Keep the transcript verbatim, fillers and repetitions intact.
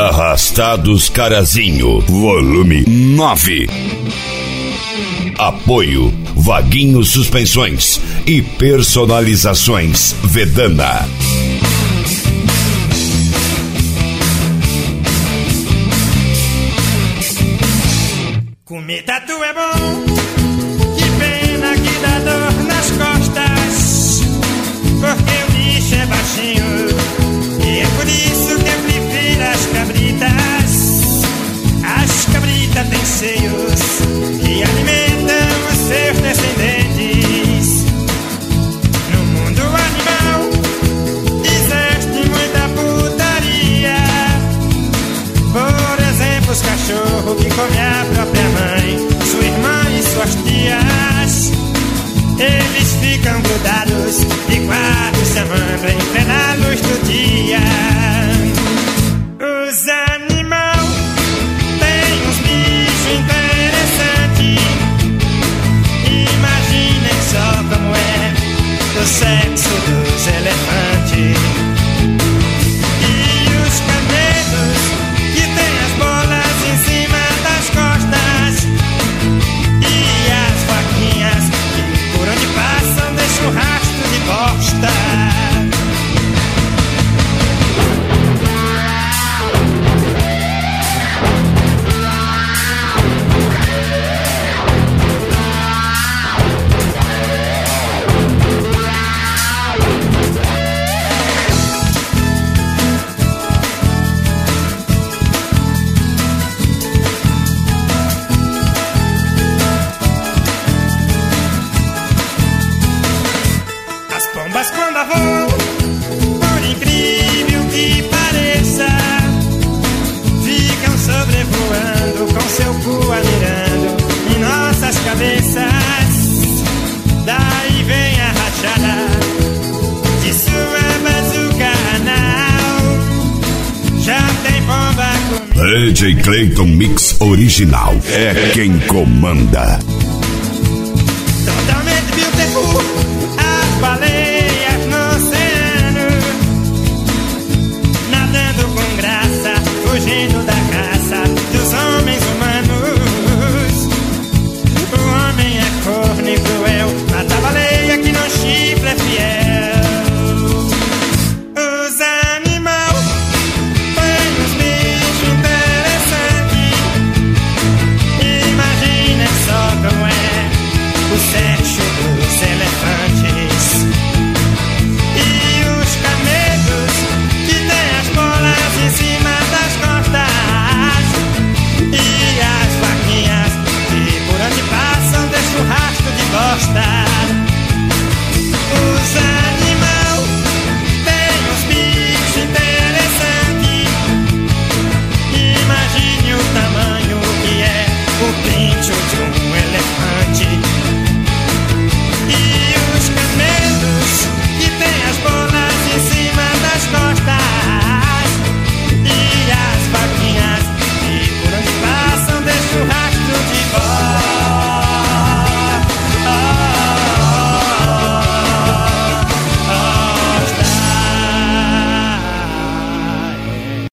Arrastados Carazinho, volume nove. Apoio Vaguinho Suspensões e Personalizações Vedana. Comer tatu é bom, que pena que dá dor nas costas, porque o bicho é baixinho, e é por isso que eu prefiro as cabritas. As cabritas têm seios que alimentam os seus descendentes. No mundo animal existe muita putaria. Por exemplo, os cachorros que comem a própria mãe, sua irmã e suas tias. Eles ficam grudados de quatro se amando em plena luz do dia. Os animais têm uns bichos interessantes. Imaginem só como é o sexo dos elefantes. E os camelos que têm as bolas em cima das costas. E as vaquinhas que por onde passam deixam rastro de bosta. Mas quando voam, por incrível que pareça, ficam sobrevoando com seu cu mirando em nossas cabeças. Daí vem a rachada de sua bazuca anal. Já tem bomba comigo. D J Clayton Mix Original é quem comanda. Totalmente beautiful, as baleias no oceano, nadando com graça, fugindo da